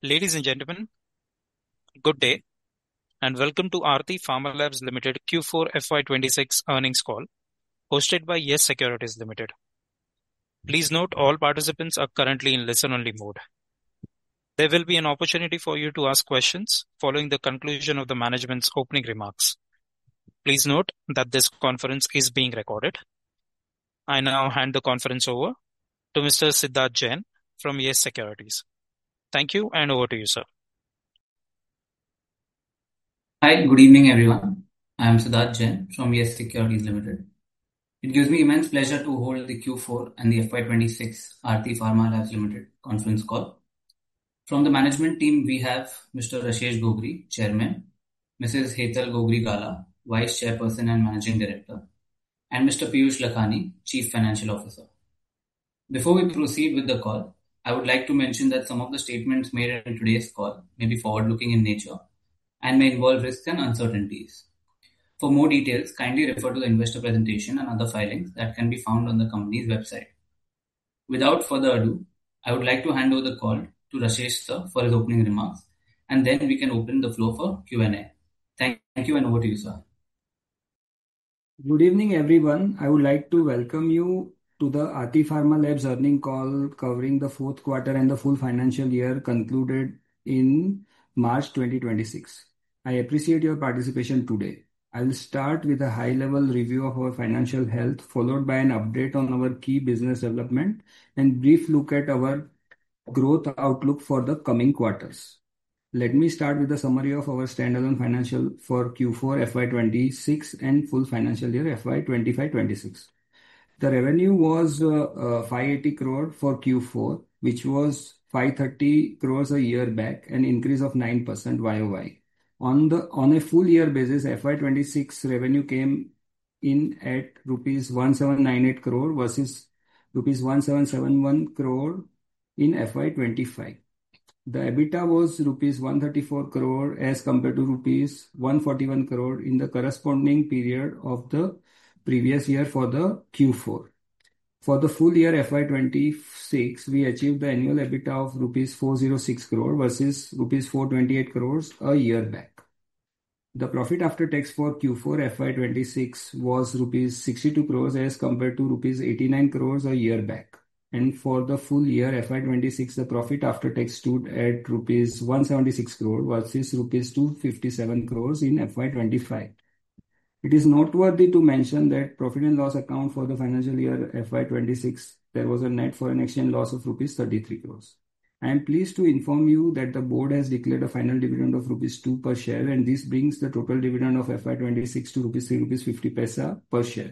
Ladies and gentlemen, good day and welcome to Aarti Pharma Labs Limited Q4 FY26 earnings call hosted by Yes Securities Limited. Please note all participants are currently in listen-only mode. There will be an opportunity for you to ask questions following the conclusion of the management's opening remarks. Please note that this conference is being recorded. I now hand the conference over to Mr. Siddharth Jain from Yes Securities. Thank you and over to you, sir. Hi, good evening, everyone. I am Siddharth Jain from Yes Securities Limited. It gives me immense pleasure to hold the Q4 and the FY26 Aarti Pharma Labs Limited conference call. From the management team, we have Mr. Rashesh Gogri, Chairman, Mrs. Hetal Gogri Gala, Vice Chairperson and Managing Director, and Mr. Piyush Lakhani, Chief Financial Officer. Before we proceed with the call, I would like to mention that some of the statements made in today's call may be forward-looking in nature and may involve risks and uncertainties. For more details, kindly refer to the investor presentation and other filings that can be found on the company's website. Without further ado, I would like to hand over the call to Rashesh sir for his opening remarks, and then we can open the floor for Q&A. Thank you, and over to you, sir. Good evening, everyone. I would like to welcome you to the Aarti Pharma Labs earnings call covering the fourth quarter and the full financial year concluded in March 2026. I appreciate your participation today. I will start with a high-level review of our financial health, followed by an update on our key business development and brief look at our growth outlook for the coming quarters. Let me start with a summary of our standalone financial for Q4 FY26 and full financial year FY25-26. The revenue was 580 crore for Q4, which was 530 crores a year back, an increase of 9% YOY. On a full year basis, FY26 revenue came in at rupees 1798 crore versus rupees 1771 crore in FY25. The EBITDA was rupees 134 crore as compared to rupees 141 crore in the corresponding period of the previous year for the Q4. For the full year FY26, we achieved the annual EBITDA of rupees 406 crore versus rupees 428 crores a year back. The profit after tax for Q4 FY26 was rupees 62 crores as compared to rupees 89 crores a year back. And for the full year FY26, the profit after tax stood at rupees 176 crore versus rupees 257 crores in FY25. It is noteworthy to mention that profit and loss account for the financial year FY26, there was a net foreign exchange loss of rupees 33 crores. I am pleased to inform you that the board has declared a final dividend of rupees 2 per share, and this brings the total dividend of FY26 to rupees 3.50 rupees per share.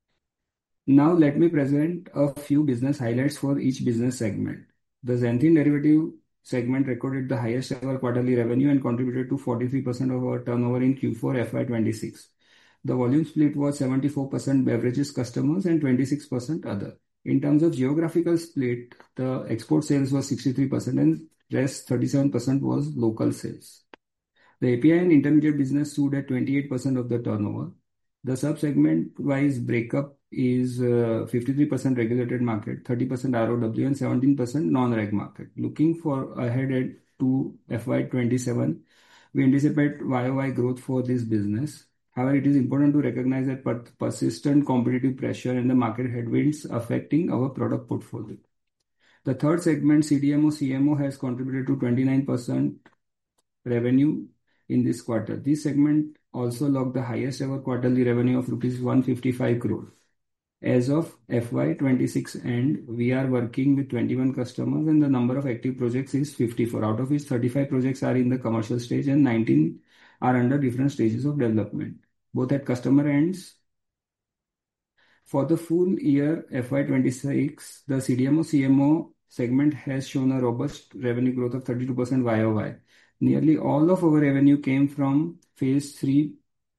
Now let me present a few business highlights for each business segment. The xanthine derivative segment recorded the highest ever quarterly revenue and contributed to 43% of our turnover in Q4 FY26. The volume split was 74% beverages customers and 26% other. In terms of geographical split, the export sales was 63% and rest 37% was local sales. The API and intermediate business stood at 28% of the turnover. The sub-segment wise breakup is 53% regulated market, 30% ROW and 17% non-reg market. Looking for ahead to FY27, we anticipate YOY growth for this business. However, it is important to recognize that persistent competitive pressure and the market headwinds affecting our product portfolio. The third segment, CDMO-CMO, has contributed to 29% revenue in this quarter. This segment also logged the highest ever quarterly revenue of rupees 155 crore. As of FY26 end, we are working with 21 customers and the number of active projects is 54, out of which 35 projects are in the commercial stage and 19 are under different stages of development, both at customer ends. For the full year FY26, the CDMO-CMO segment has shown a robust revenue growth of 32% YOY. Nearly all of our revenue came from phase 3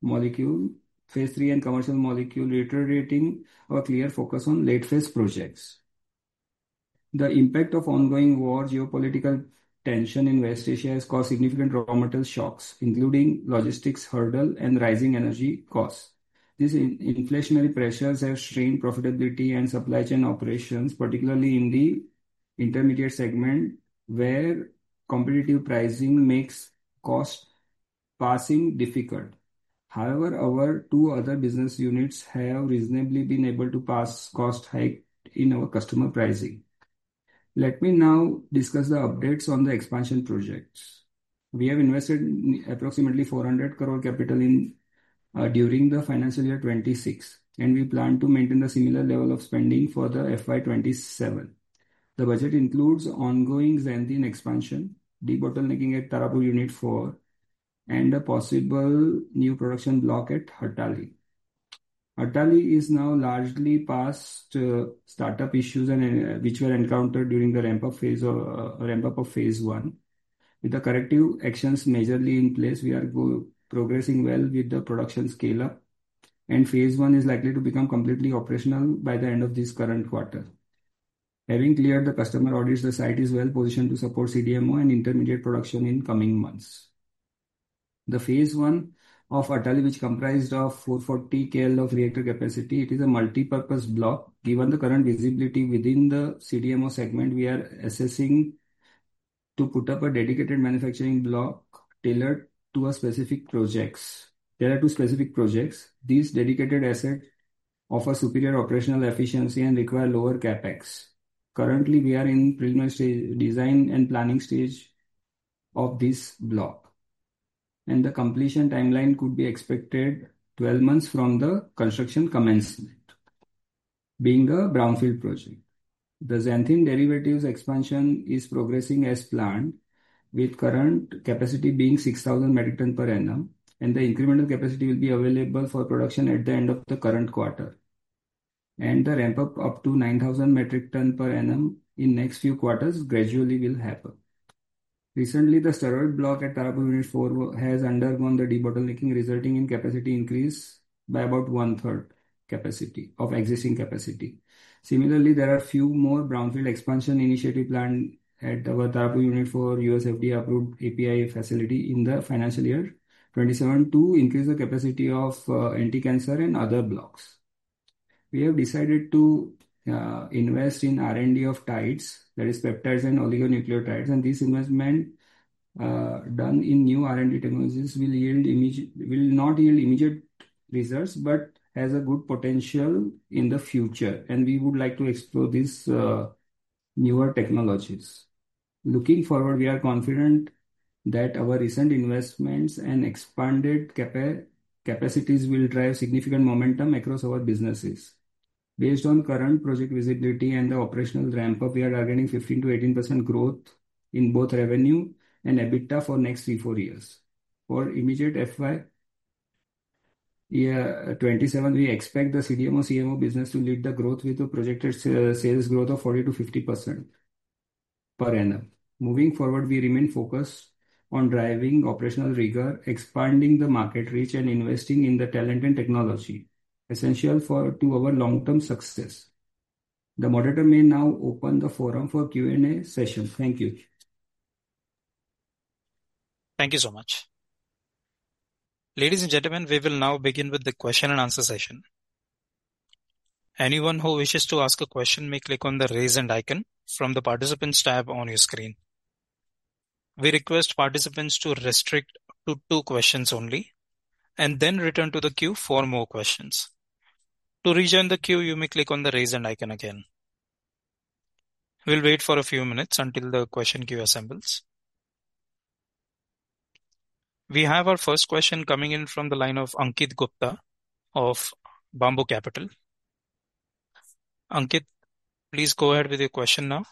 and commercial molecule, reiterating our clear focus on late phase projects. The impact of ongoing war, geopolitical tension in West Asia has caused significant raw material shocks, including logistics hurdle and rising energy costs. These inflationary pressures have strained profitability and supply chain operations, particularly in the intermediate segment, where competitive pricing makes cost passing difficult. However, our two other business units have reasonably been able to pass cost hike in our customer pricing. Let me now discuss the updates on the expansion projects. We have invested approximately 400 crore capital in during the financial year 26, and we plan to maintain the similar level of spending for the FY 27. The budget includes ongoing Xanthine expansion, debottlenecking at Tarapur Unit 4, and a possible new production block at Hattali. Hattali is now largely past startup issues and which were encountered during the ramp up of phase 1. With the corrective actions majorly in place, we are progressing well with the production scale up, and phase 1 is likely to become completely operational by the end of this current quarter. Having cleared the customer audits, the site is well positioned to support CDMO and intermediate production in coming months. The phase 1 of Hattali, which comprised of 440 KL of reactor capacity, it is a multi-purpose block. Given the current visibility within the CDMO segment, we are assessing to put up a dedicated manufacturing block tailored to specific projects. These dedicated assets offer superior operational efficiency and require lower capex. Currently, we are in preliminary stage, design and planning stage of this block, and the completion timeline could be expected 12 months from the construction commencement. Being a brownfield project, the xanthine derivatives expansion is progressing as planned, with current capacity being 6,000 metric ton per annum, and the incremental capacity will be available for production at the end of the current quarter, and the ramp up to 9,000 metric ton per annum in next few quarters gradually will happen. Recently, the steroid block at Tarapur Unit 4 has undergone the debottlenecking, resulting in capacity increase by about one-third capacity of existing capacity. Similarly, there are few more brownfield expansion initiative planned at our Tarapur Unit 4 USFDA approved API facility in the financial year 27 to increase the capacity of anti-cancer and other blocks. We have decided to invest in R&D of TIDES, that is peptides and oligonucleotides, and this investment done in new R&D technologies will not yield immediate results, but has a good potential in the future, and we would like to explore these newer technologies. Looking forward, we are confident that our recent investments and expanded capacities will drive significant momentum across our businesses. Based on current project visibility and the operational ramp-up, we are targeting 15 to 18% growth in both revenue and EBITDA for next 3-4 years. For immediate FY 27, we expect the CDMO-CMO business to lead the growth with a projected sales growth of 40 to 50% per annum. Moving forward, we remain focused on driving operational rigor, expanding the market reach, and investing in the talent and technology essential to our long-term success. The moderator may now open the forum for Q&A session. Thank you. Thank you so much. Ladies and gentlemen, we will now begin with the question and answer session. Anyone who wishes to ask a question may click on the raise hand icon from the participants tab on your screen. We request participants to restrict to 2 questions only and then return to the queue for more questions. To rejoin the queue, you may click on the raise hand icon again. We'll wait for a few minutes until the question queue assembles. We have our first question coming in from the line of Ankit Gupta of Bamboo Capital. Ankit, please go ahead with your question now.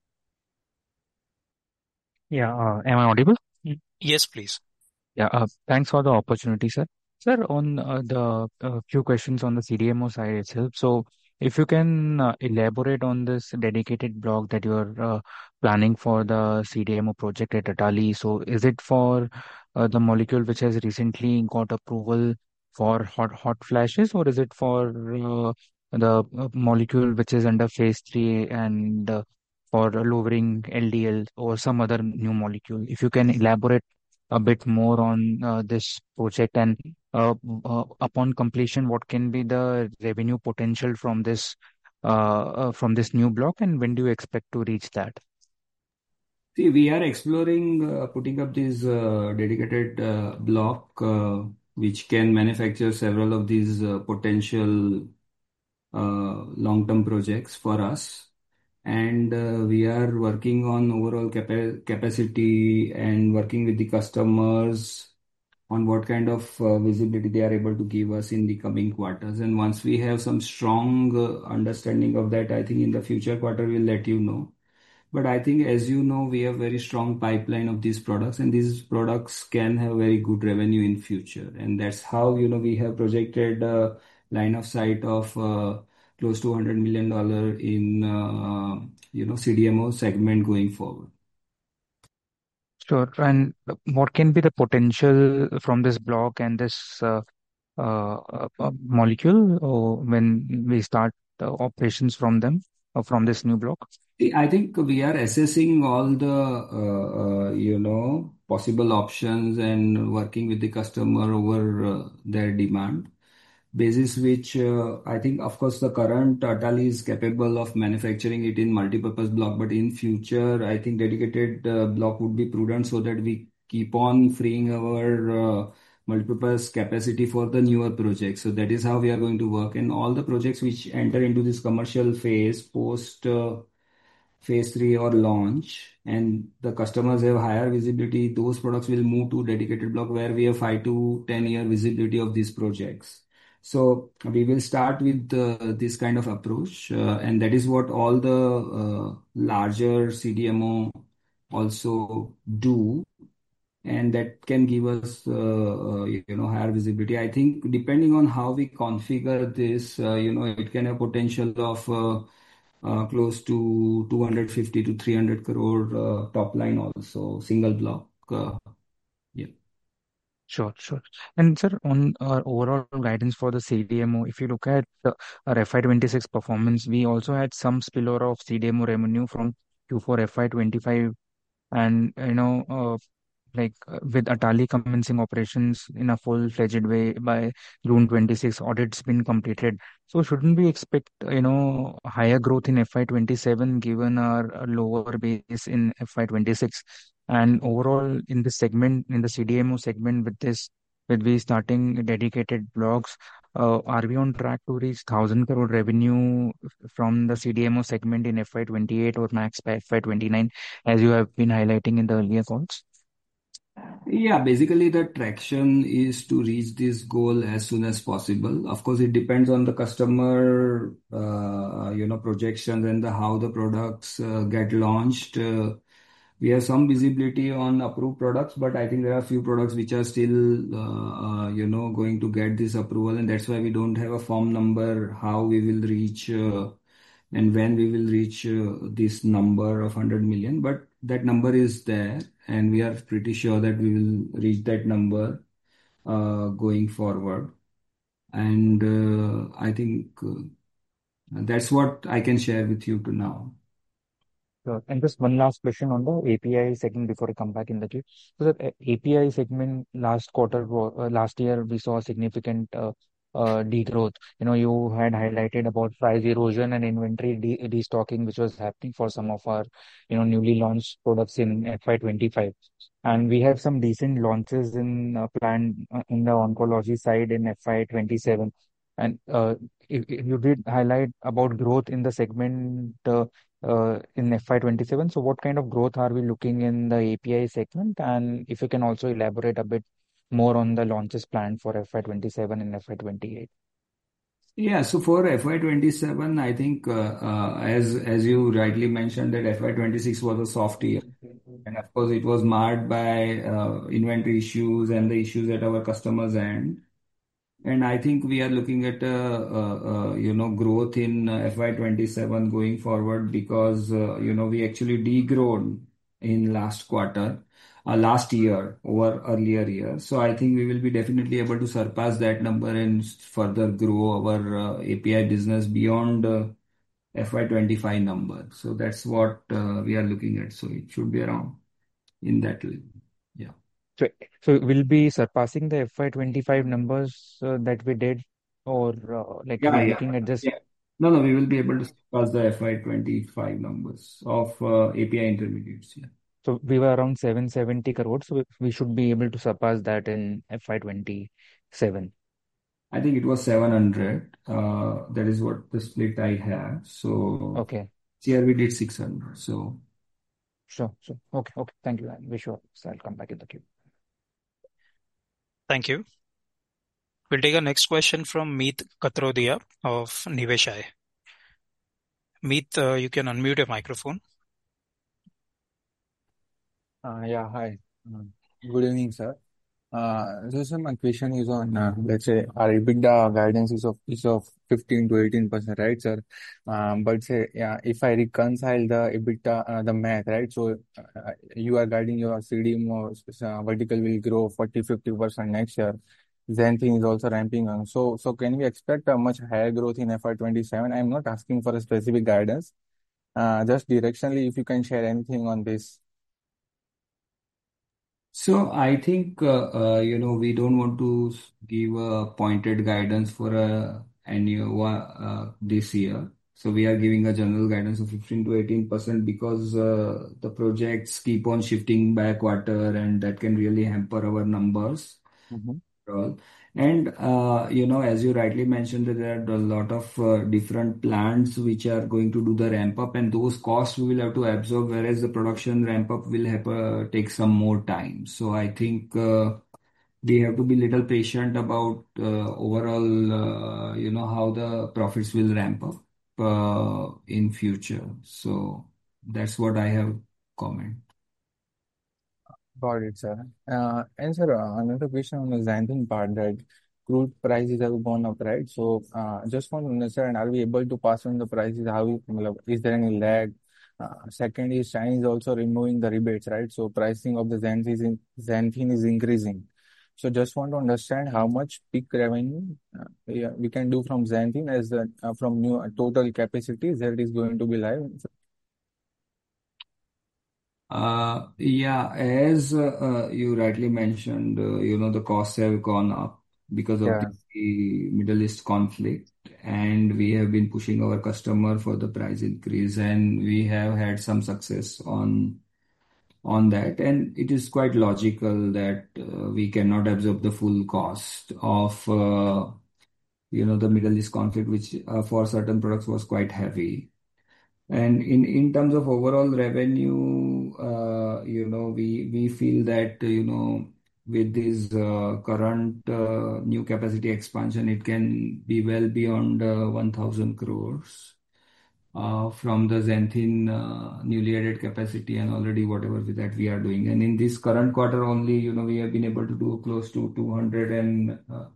Yeah, am I audible? Yes, please. Yeah, thanks for the opportunity, sir. Sir, on the few questions on the CDMO side itself. So, if you can elaborate on this dedicated block that you are planning for the CDMO project at Atali. So, is it for the molecule which has recently got approval for hot flashes, or is it for the molecule which is under phase 3 and for lowering LDL or some other new molecule? If you can elaborate a bit more on this project and upon completion, what can be the revenue potential from this new block, and when do you expect to reach that? See, we are exploring putting up this dedicated block which can manufacture several of these potential long-term projects for us. And we are working on overall capacity and working with the customers on what kind of visibility they are able to give us in the coming quarters. And once we have some strong understanding of that, I think in the future quarter we'll let you know. But I think, as you know, we have very strong pipeline of these products, and these products can have very good revenue in future. And that's how, we have projected a line of sight of close to $100 million in, CDMO segment going forward. Sure. And what can be the potential from this block and this molecule when we start operations from them from this new block? See, I think we are assessing all the, possible options and working with the customer over their demand. Basis which I think, of course, the current Atali is capable of manufacturing it in multipurpose block, but in future, I think dedicated block would be prudent so that we keep on freeing our multipurpose capacity for the newer projects. So that is how we are going to work. And all the projects which enter into this commercial phase, post phase three or launch, and the customers have higher visibility, those products will move to dedicated block where we have 5 to 10 year visibility of these projects. So we will start with this kind of approach, and that is what all the larger CDMO also do, and that can give us higher visibility. I think depending on how we configure this, it can have potential of close to 250 to 300 crore top line also, single block. Yeah. Sure, sure. And sir, on our overall guidance for the CDMO, if you look at our FY26 performance, we also had some spillover of CDMO revenue from Q4 FY25, and with Atali commencing operations in a full-fledged way by June 26, audits been completed. So shouldn't we expect, higher growth in FY27 given our lower base in FY26? And overall, in the segment, in the CDMO segment, with we starting dedicated blocks, are we on track to reach 1,000 crore revenue from the CDMO segment in FY28 or max by FY29, as you have been highlighting in the earlier calls? Yeah, basically the traction is to reach this goal as soon as possible. Of course, it depends on the customer, projections and how the products get launched. We have some visibility on approved products, but I think there are a few products which are still, going to get this approval, and that's why we don't have a firm number how we will reach and when we will reach this number of 100 million. But that number is there, and we are pretty sure that we will reach that number going forward. And I think that's what I can share with you to now. Sure. And just one last question on the API segment before I come back in the queue. So the API segment last year, we saw a significant degrowth. You had highlighted about price erosion and inventory destocking, which was happening for some of our, newly launched products in FY25. And we have some decent launches in plan in the oncology side in FY27. And you did highlight about growth in the segment in FY27. So what kind of growth are we looking in the API segment? And if you can also elaborate a bit more on the launches planned for FY27 and FY28. Yeah, so for FY27, I think as you rightly mentioned that FY26 was a soft year, and of course it was marred by inventory issues and the issues at our customers' end. And I think we are looking at growth in FY27 going forward because we actually degrown in last year over earlier year. So I think we will be definitely able to surpass that number and further grow our API business beyond FY25 number. So that's what we are looking at. So it should be around in that level. Yeah. So, so we'll be surpassing the FY25 numbers that we did, or Yeah, we're yeah. looking at this. Yeah. No, we will be able to surpass the FY25 numbers of API intermediates. Yeah. So we were around 770 crores, so we should be able to surpass that in FY 27. I think it was 700. That is what the split I have. So Okay, here we did 600. So sure. So, okay, okay. Thank you. I wish you all. So I'll come back in the queue. Thank you. We'll take our next question from Meet Katrodia of Niveshai. Meet, you can unmute your microphone. Yeah, hi. Good evening, sir. So my question is on, let's say our EBITDA guidance is of 15 to 18%, right, sir? But say, yeah, if I reconcile the EBITDA, the math, right? So you are guiding your CDMO vertical will grow 40-50% next year. Xanthine is also ramping on. So can we expect a much higher growth in FY 27? I'm not asking for a specific guidance. Just directionally, if you can share anything on this. So I think we don't want to give a pointed guidance for annual this year. So we are giving a general guidance of 15 to 18% because the projects keep on shifting back quarter, and that can really hamper our numbers Mm-hmm. overall. And as you rightly mentioned, that there are a lot of different plants which are going to do the ramp up, and those costs we will have to absorb, whereas the production ramp up will have take some more time. So I think we have to be little patient about overall, how the profits will ramp up in future. So that's what I have comment. Got it, sir. And sir, another question on the xanthine part, that crude prices have gone up, right? So, just want to understand, are we able to pass on the prices? Is there any lag? Second is China is also removing the rebates, right? So pricing of the xanthine is increasing. So just want to understand how much peak revenue we can do from xanthine as from new total capacity that is going to be live. Yeah, as you rightly mentioned, the costs have gone up because of Yeah, the Middle East conflict, and we have been pushing our customer for the price increase, and we have had some success on that. And it is quite logical that we cannot absorb the full cost of the Middle East conflict, which for certain products was quite heavy. And in terms of overall revenue, we feel that, with this current new capacity expansion, it can be well beyond 1,000 crores from the xanthine newly added capacity and already whatever that we are doing. And in this current quarter only, we have been able to do close to 200 and,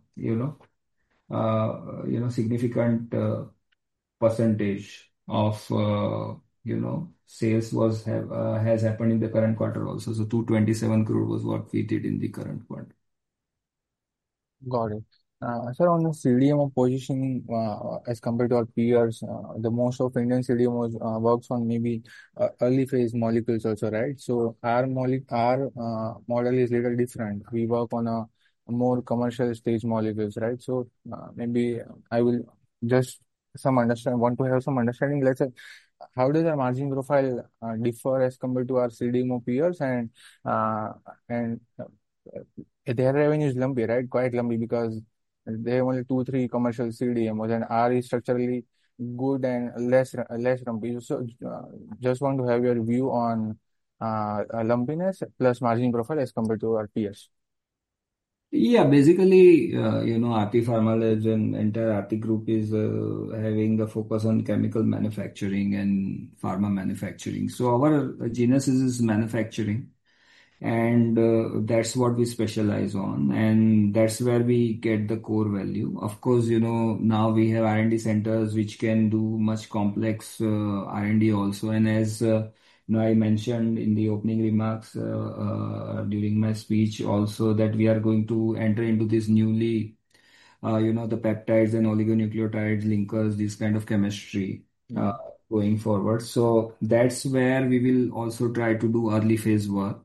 significant percentage of sales has happened in the current quarter also. So 227 crore was what we did in the current quarter. got it. Sir, on the CDMO positioning, as compared to our peers, the most of Indian CDMOs works on maybe early phase molecules also, right? So our model is little different. We work on a more commercial stage molecules, right? So maybe I will just want to have some understanding. Let's say, how does our margin profile differ as compared to our CDMO peers, and their revenue is lumpy, right? Quite lumpy because they have only two, three commercial CDMOs, and R is structurally good and less lumpy. So, just want to have your view on lumpiness plus margin profile as compared to our peers. Yeah, basically, Aarti Pharma Labs and entire Aarti Group is having a focus on chemical manufacturing and pharma manufacturing. So our genesis is manufacturing, and that's what we specialize on, and that's where we get the core value. Of course, now we have R&D centers which can do much complex R&D also. And as I mentioned in the opening remarks during my speech also, that we are going to enter into this newly the peptides and oligonucleotides, linkers, this kind of chemistry going forward. So that's where we will also try to do early phase work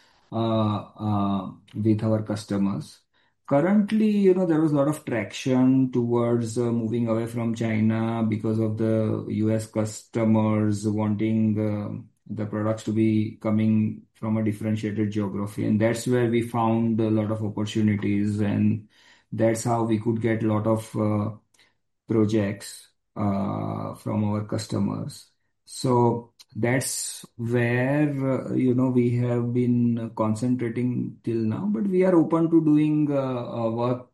with our customers. Currently, there was a lot of traction towards moving away from China because of the US customers wanting the products to be coming from a differentiated geography. And that's where we found a lot of opportunities, and that's how we could get a lot of projects from our customers. So that's where we have been concentrating till now, but we are open to doing work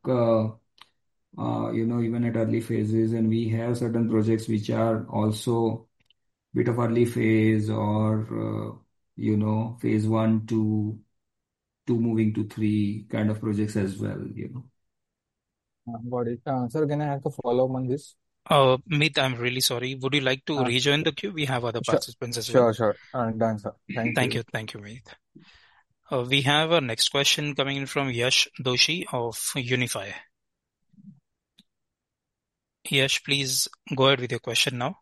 even at early phases, and we have certain projects which are also bit of early phase or phase 1 to 2 moving to 3 kind of projects as well. Got it. Sir, can I ask a follow-up on this? Meet, I'm really sorry. Would you like to Uh, rejoin the queue? We have other sure, participants as well. sure. Done, sir. Thank Thank you. you. Thank you, Meet. We have our next question coming in from Yash Doshi of Unify. Yash, please go ahead with your question now.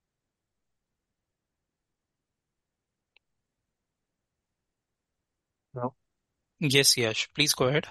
Hello. Yes, Yash, please go ahead.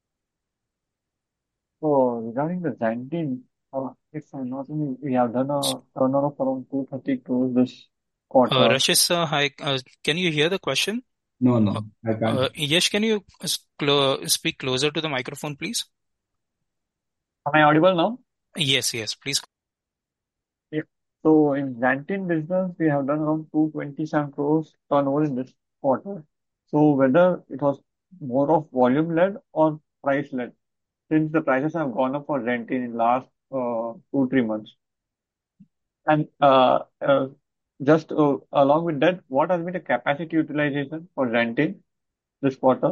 So regarding the Xantin, if I'm not wrong, we have done a turnover of around 230 crores this quarter. Rashesh sir, hi. Can you hear the question? No, I can't. Yash, can you speak closer to the microphone, please? Am I audible now? Yes, please. Yeah. So in Xantin business, we have done around 227 crores turnover in this quarter. So whether it was more of volume led or price led, since the prices have gone up for Xantin in last 2-3 months. And just along with that, what has been the capacity utilization for Xantin this quarter?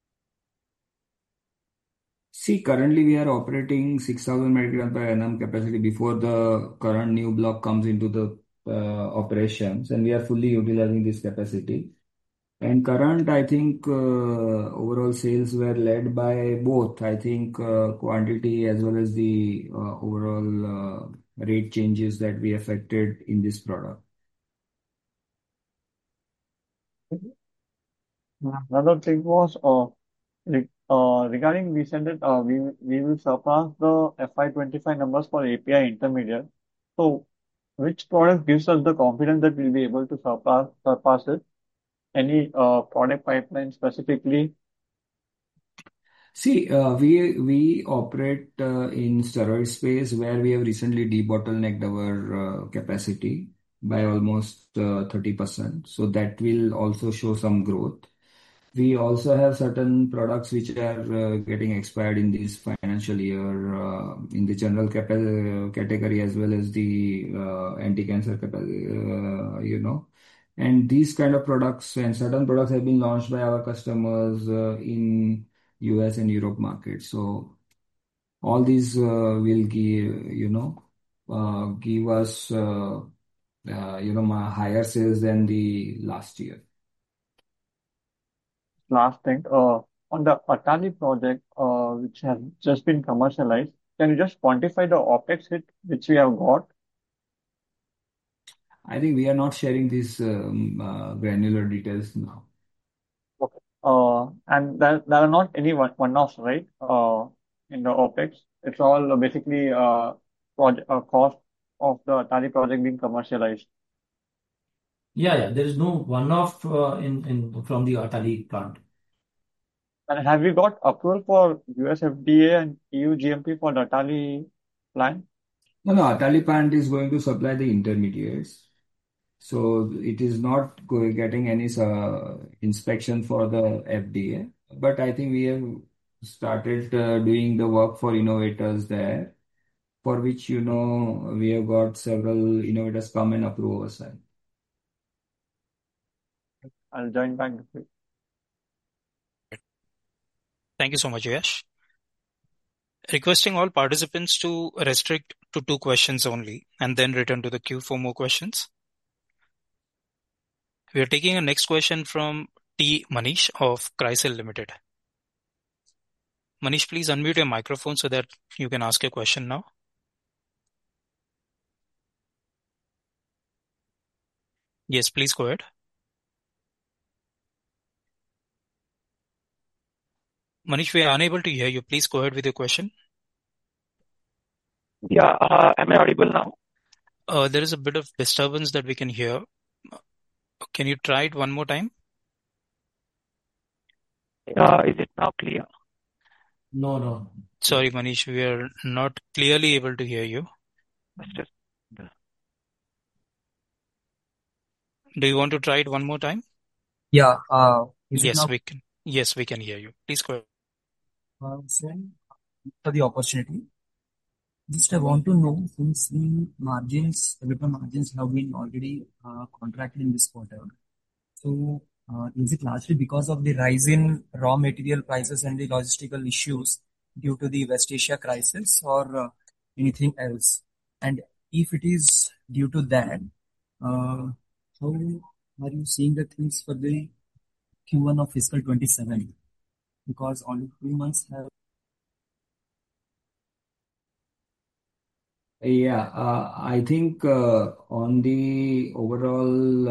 See, currently we are operating 6,000 metric ton per annum capacity before the current new block comes into the operations, and we are fully utilizing this capacity. And current, I think overall sales were led by both, I think quantity as well as the overall rate changes that we affected in this product. Another thing was regarding we said that we will surpass the FY25 numbers for API intermediate. So which product gives us the confidence that we'll be able to surpass it? Any product pipeline specifically? See, we operate in steroid space where we have recently debottlenecked our capacity by almost 30%. So that will also show some growth. We also have certain products which are getting expired in this financial year in the general category as well as the anti-cancer category. And these kind of products and certain products have been launched by our customers in US and Europe markets. So all these will give us higher sales than the last year. Last thing, on the Atali project, which has just been commercialized, can you just quantify the OpEx hit which we have got? I think we are not sharing these granular details now. Okay. And there are not any one-offs, right? In the OpEx. It's all basically project cost of the Atali project being commercialized. Yeah. There is no one-off from the Atali plant. And have you got approval for US FDA and EU GMP for the Atali plant? No, Atali plant is going to supply the intermediates. So it is not getting any inspection for the FDA. But I think we have started doing the work for innovators there, for which, we have got several innovators come and approve our site. I'll join back. Thank you so much, Yash. Requesting all participants to restrict to 2 questions only and then return to the queue for more questions. We are taking a next question from T. Manish of Chrysler Limited. Manish, please unmute your microphone so that you can ask your question now. Yes, please go ahead. Manish, we are unable to hear you. Please go ahead with your question. Yeah, am I audible now? There is a bit of disturbance that we can hear. Can you try it one more time? Is it now clear? No. Sorry, Manish, we are not clearly able to hear you. Mr. Do you want to try it one more time? Yeah. Is it Yes, now? we can. Yes, we can hear you. Please go ahead. So, for the opportunity, just I want to know, since the margins, EBITDA margins have been already contracted in this quarter. So, is it largely because of the rise in raw material prices and the logistical issues due to the West Asia crisis, or anything else? And if it is due to that, how are you seeing the things for the Q1 of fiscal 27? Because only 2 months have. Yeah, I think on the overall,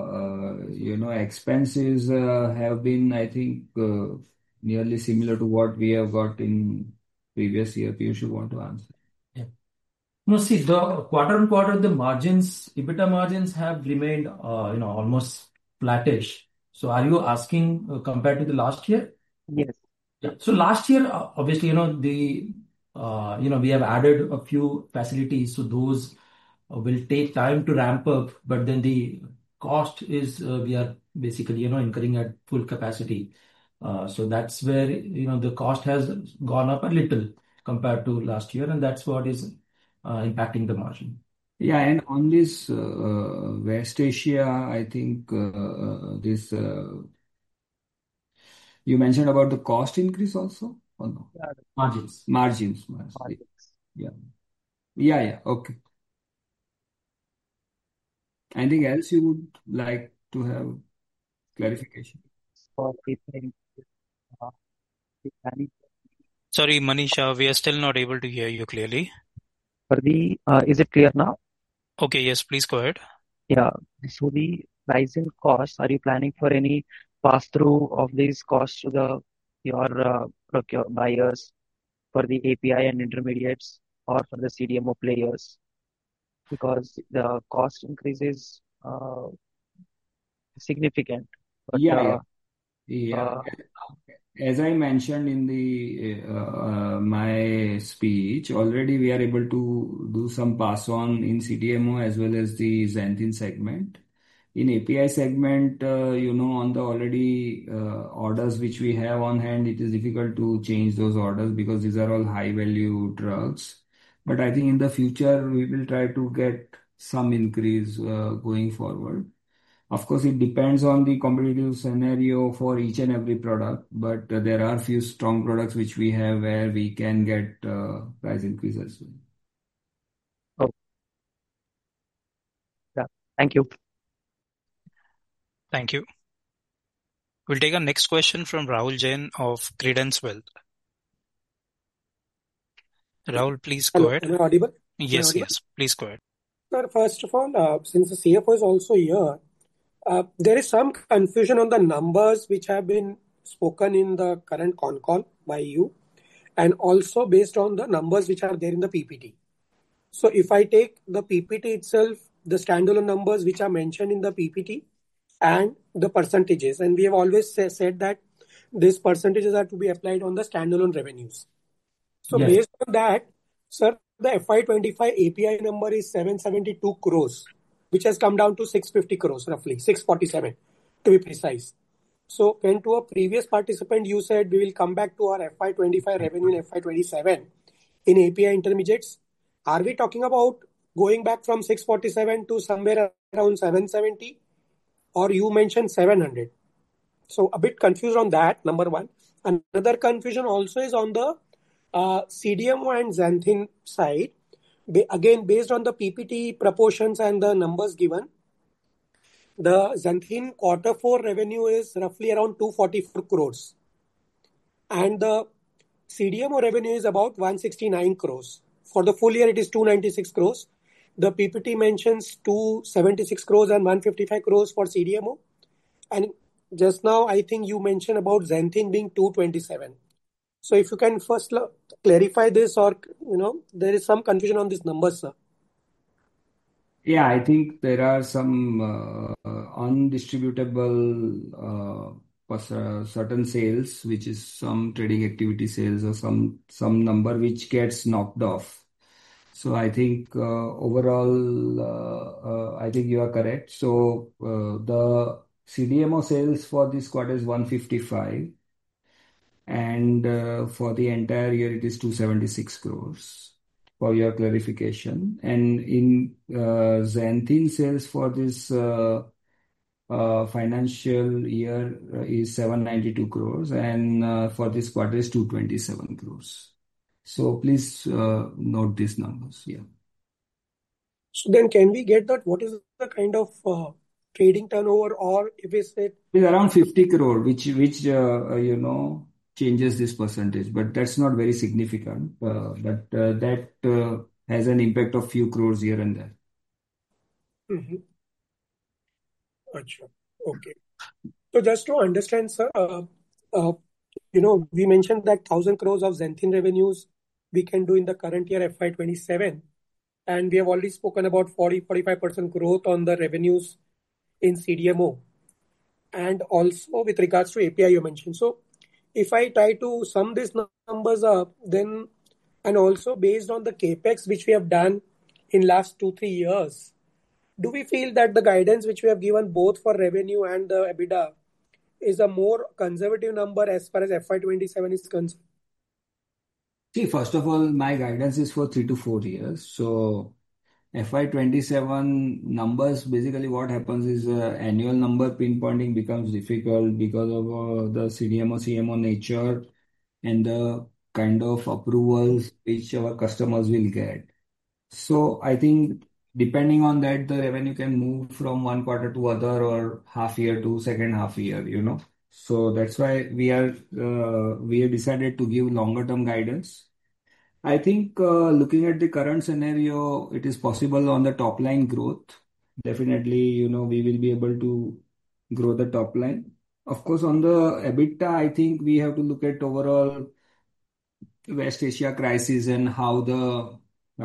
expenses have been, I think, nearly similar to what we have got in previous year. Piyush, you want to answer? Yeah. No, see, the quarter-on-quarter, the margins, EBITDA margins have remained, almost flattish. So are you asking compared to the last year? Yes. Yeah. So last year, obviously, we have added a few facilities, so those will take time to ramp up, but then the cost is, we are basically, incurring at full capacity. So that's where, the cost has gone up a little compared to last year, and that's what is impacting the margin. Yeah, and on this West Asia, I think this you mentioned about the cost increase also, or no? Yeah, Margins. Margins. margins. Yeah. Okay. Anything else you would like to have clarification? For preparing, the planning Sorry, Manisha, we are still not able to hear you clearly. for the, is it clear now? Okay, yes, please go ahead. Yeah. So the rise in costs, are you planning for any pass-through of these costs to your buyers for the API and intermediates or for the CDMO players? Because the cost increase is significant. But Yeah. uh, As I mentioned in the my speech, already we are able to do some pass on in CDMO as well as the Xanthine segment. In API segment, on the already orders which we have on hand, it is difficult to change those orders because these are all high value drugs. But I think in the future, we will try to get some increase going forward. Of course, it depends on the competitive scenario for each and every product, but there are few strong products which we have where we can get price increase as well. oh, yeah. Thank you. Thank you. We'll take our next question from Rahul Jain of Credence Wealth. Rahul, please go ahead. Am I audible? Yes, please go ahead. Sir, first of all, since the CFO is also here, there is some confusion on the numbers which have been spoken in the current con call by you, and also based on the numbers which are there in the PPT. So if I take the PPT itself, the standalone numbers which are mentioned in the PPT and the percentages, and we have always said that these percentages are to be applied on the standalone revenues. So Yes. based on that, sir, the FY25 API number is 772 crores, which has come down to 650 crores, roughly 647 to be precise. So when to a previous participant, you said we will come back to our FY25 revenue in FY27 in API intermediates. Are we talking about going back from 647 to somewhere around 770? Or you mentioned 700? So a bit confused on that, number one. Another confusion also is on the CDMO and Xanthine side. Again, based on the PPT proportions and the numbers given, the Xanthine Q4 revenue is roughly around 244 crores. And the CDMO revenue is about 169 crores. For the full year, it is 296 crores. The PPT mentions 276 crores and 155 crores for CDMO. And just now, I think you mentioned about Xanthine being 227. So if you can first clarify this, or there is some confusion on these numbers, sir. Yeah, I think there are some undistributable certain sales, which is some trading activity sales or some number which gets knocked off. So I think overall, I think you are correct. So the CDMO sales for this quarter is 155, and for the entire year it is 276 crores. For your clarification, and in Xanthine sales for this financial year is 792 crores, and for this quarter is 227 crores. So please note these numbers. Yeah. So then can we get that what is the kind of trading turnover, or if we say It's around 50 crore, which changes this percentage, but that's not very significant. But that has an impact of few crores here and there. Achha. Okay. So just to understand, sir, we mentioned that 1,000 crores of Xanthine revenues we can do in the current year FY27, and we have already spoken about 40-45% growth on the revenues in CDMO, and also with regards to API you mentioned. So if I try to sum these numbers up, then, and also based on the capex which we have done in last 2-3 years, do we feel that the guidance which we have given both for revenue and the EBITDA is a more conservative number as far as FY27 is concerned? See, first of all, my guidance is for 3 to 4 years. So FY27 numbers, basically what happens is annual number pinpointing becomes difficult because of the CDMO, CMO nature and the kind of approvals which our customers will get. So I think depending on that, the revenue can move from one quarter to other or half year to second half year. So that's why we have decided to give longer term guidance. I think looking at the current scenario, it is possible on the top line growth. Definitely, we will be able to grow the top line. Of course, on the EBITDA, I think we have to look at overall West Asia crisis and how the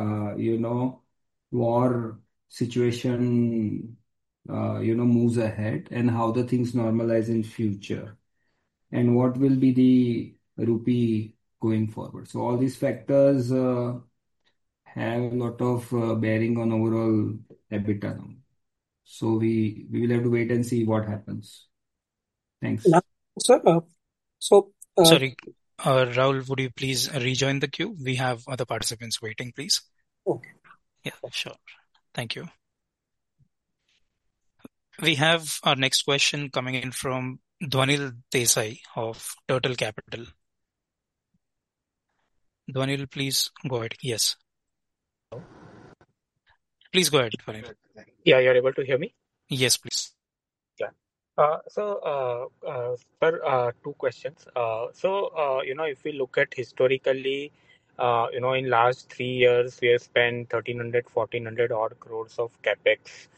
war situation moves ahead, and how the things normalize in future, and what will be the rupee going forward. So all these factors have a lot of bearing on overall EBITDA number. So we will have to wait and see what happens. Thanks. Sir, Sorry, Rahul, would you please rejoin the queue? We have other participants waiting, please. Okay. Yeah, sure. Thank you. We have our next question coming in from Dhwanil Desai of Turtle Capital. Dhwanil, please go ahead. Yes. Please go ahead, Dhwanil. Yeah, you're able to hear me? Yes, please. Yeah. Sir, two questions. If we look at historically, in last 3 years, we have spent 1,300 odd crores of capex.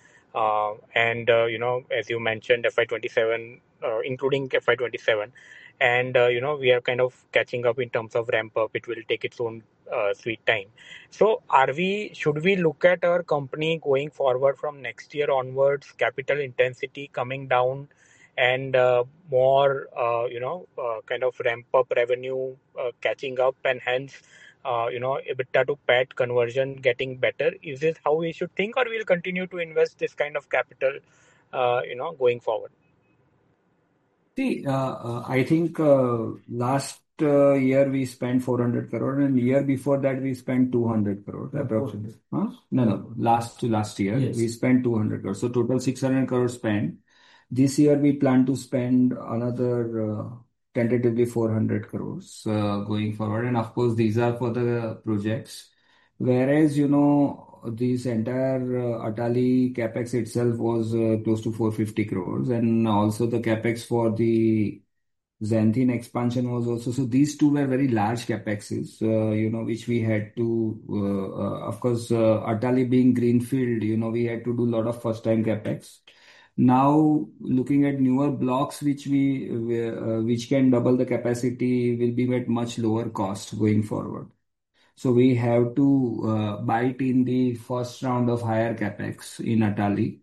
As you mentioned, FY27, including FY27, and we are kind of catching up in terms of ramp up. It will take its own sweet time. So should we look at our company going forward from next year onwards, capital intensity coming down and more kind of ramp up revenue catching up, and hence EBITDA to PAT conversion getting better? Is this how we should think, or we'll continue to invest this kind of capital going forward? See, I think last year we spent 400 crore, and year before that we spent 200 crore approximately. No. Last year we spent 200 crore. So total 600 crore spent. This year we plan to spend another tentatively 400 crores going forward. And of course, these are for the projects. Whereas, this entire Atali capex itself was close to 450 crores. And also the capex for the Xanthine expansion was also. So these two were very large capexes, which we had to, of course, Atali being greenfield, we had to do a lot of first time capex. Now, looking at newer blocks, which can double the capacity, will be at much lower cost going forward. So we have to bite in the first round of higher capex in Atali.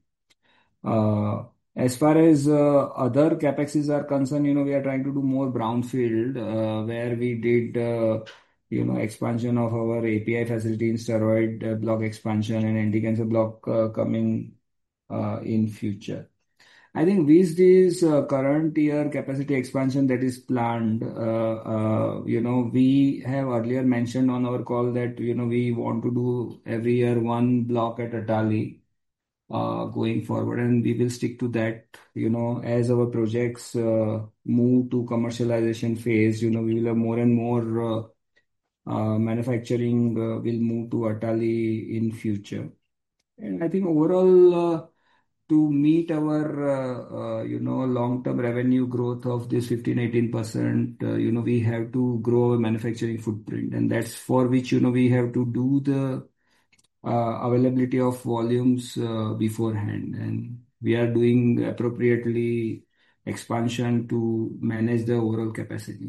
As far as other capexes are concerned, we are trying to do more brownfield, where we did, expansion of our API facility in steroid block expansion and anti-cancer block coming in future. I think with this current year capacity expansion that is planned, we have earlier mentioned on our call that, we want to do every year one block at Atali going forward, and we will stick to that. As our projects move to commercialization phase, we will have more and more manufacturing will move to Atali in future. And I think overall, to meet our, long-term revenue growth of this 15-18%, we have to grow our manufacturing footprint. And that's for which, we have to do the availability of volumes beforehand. And we are doing appropriately expansion to manage the overall capacity.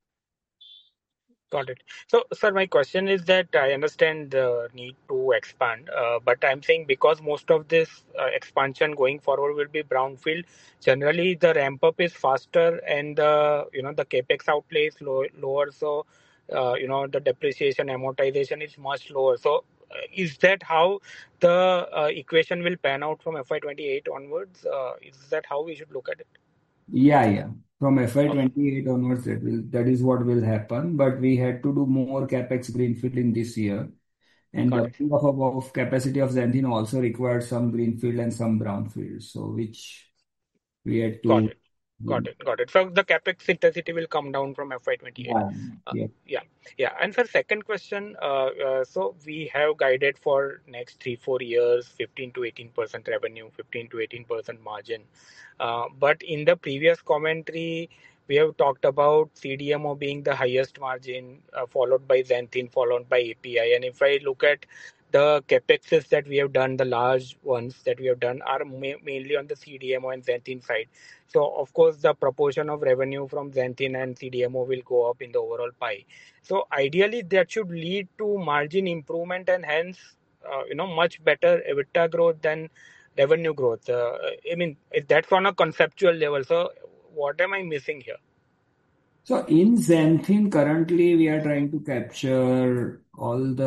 Got it. So, sir, my question is that I understand the need to expand, but I'm saying because most of this expansion going forward will be brownfield, generally the ramp up is faster and the capex outlay is lower. So, the depreciation amortization is much lower. So, is that how the equation will pan out from FY28 onwards? Is that how we should look at it? Yeah. From Okay, FY28 onwards, that is what will happen. But we had to do more capex greenfield in this year. And got it. doubling of capacity of Xanthine also required some greenfield and some brownfield. So which we had Got to, it. Got it. So the capex intensity will come down from FY28. yeah, yeah. Yeah. And for second question, so we have guided for next 3-4 years, 15 to 18% revenue, 15 to 18% margin. But in the previous commentary, we have talked about CDMO being the highest margin, followed by Xanthine, followed by API. And if I look at the capexes that we have done, the large ones that we have done are mainly on the CDMO and Xanthine side. So, of course, the proportion of revenue from Xanthine and CDMO will go up in the overall pie. So, ideally, that should lead to margin improvement and hence, much better EBITDA growth than revenue growth. I mean, that's on a conceptual level. So, what am I missing here? So in Xanthine, currently we are trying to capture all the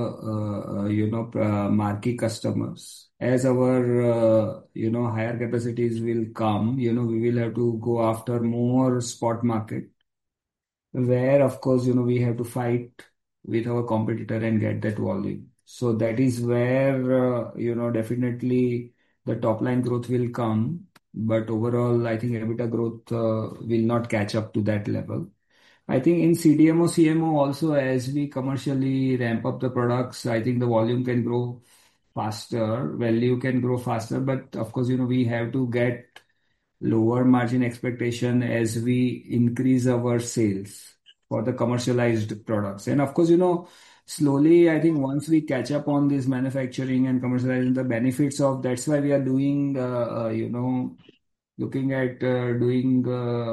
marquee customers. As our higher capacities will come, we will have to go after more spot market, where of course we have to fight with our competitor and get that volume. So that is where definitely the top line growth will come, but overall I think EBITDA growth will not catch up to that level. I think in CDMO, CMO also, as we commercially ramp up the products, I think the volume can grow faster, value can grow faster, but of course we have to get lower margin expectation as we increase our sales for the commercialized products. And of course, slowly, I think once we catch up on this manufacturing and commercializing the benefits of, that's why we are doing, looking at doing,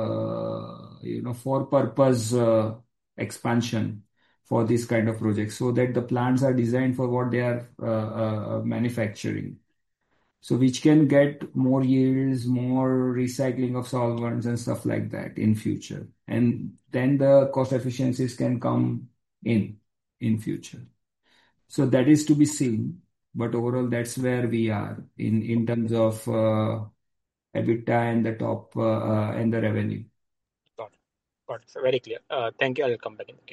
for purpose expansion for this kind of projects, so that the plants are designed for what they are manufacturing. So which can get more yields, more recycling of solvents and stuff like that in future. And then the cost efficiencies can come in future. So that is to be seen. But overall, that's where we are in terms of EBITDA and the top and the revenue. Got it. So very clear. Thank you. I'll come back in the queue.